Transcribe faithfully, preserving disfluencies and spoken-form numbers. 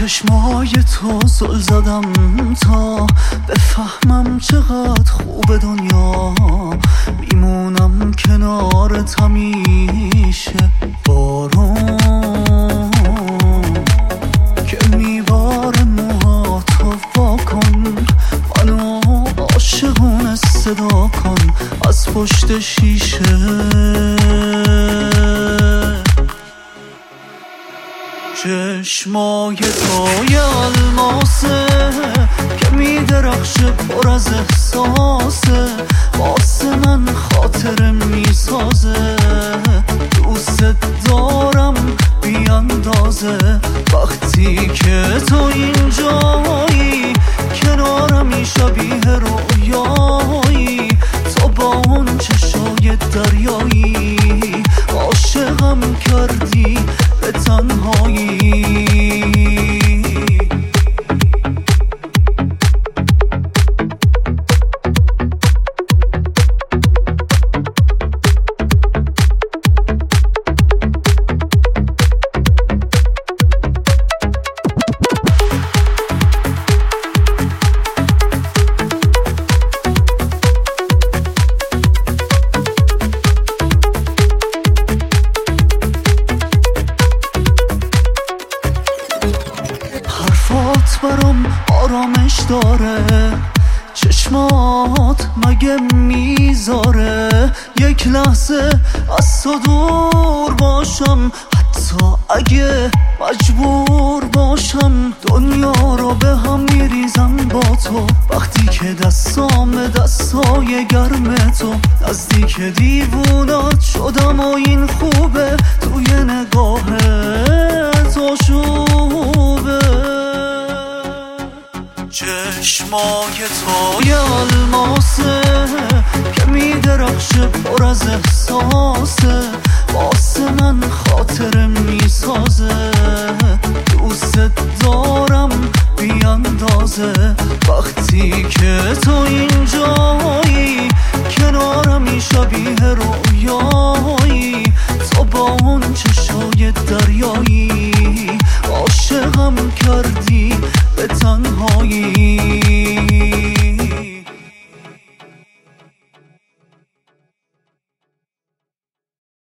چشمای تو زل زدم تا بفهمم چقدر خوب دنیا، میمونم کنارت همیشه. بارون که میباره موهاتو واکن، منو عاشقونه صدا کن از پشت شیشه. چشمای توی الماسه که میدرخشه پر از احساسه، واسه من خاطره میسازه. دوست دارم بی اندازه وقتی که تو اینجایی، کنارمی شبیه رویایی. تو با اون چشای دریایی عاشقم کردی به تنهایی. حرفات برام آرامش داره، چشمات مگه میذاره یک لحظه از تو دور باشم، حتی اگه مجبور باشم. دنیا رو به هم میریزم با تو وقتی که دستام دستای گرم تو. نزدیک دیوونات شدم و این خوبه، توی نگاه تو شوبه. چشمای توی الماسه که میدرخشه پر از احساسه، واسه من خاطره میسازه. دوست دارم بی اندازه وقتی که تو اینجایی، کنارمی شبیه رویایی. تو با اون چشای دریایی عاشقم کردی به تنهایی.